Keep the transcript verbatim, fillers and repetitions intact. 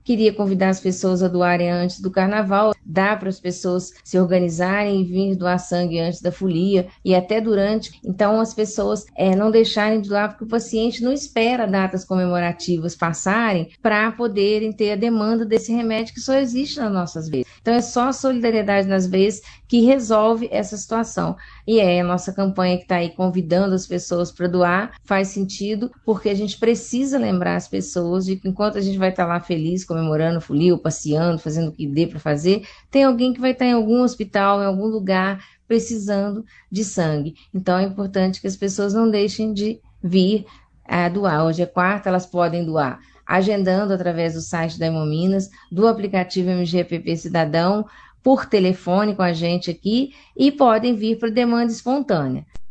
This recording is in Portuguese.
Queria convidar as pessoas a doarem antes do carnaval, dá para as pessoas se organizarem e vir doar sangue antes da folia e até durante. Então, as pessoas é, não deixarem de doar, porque o paciente não espera datas comemorativas passarem para poderem ter a demanda desse remédio que só existe nas nossas veias. Então, é só a solidariedade nas veias que resolve essa situação. E é a nossa campanha que está aí convidando as pessoas para doar, faz sentido, porque a gente precisa lembrar as pessoas de que enquanto a gente vai estar lá feliz, comemorando folia, passeando, fazendo o que dê para fazer, tem alguém que vai estar em algum hospital, em algum lugar, precisando de sangue. Então é importante que as pessoas não deixem de vir a doar. Hoje é quarta, elas podem doar agendando através do site da Hemominas, do aplicativo M G P P Cidadão, por telefone com a gente aqui, e podem vir por demanda espontânea.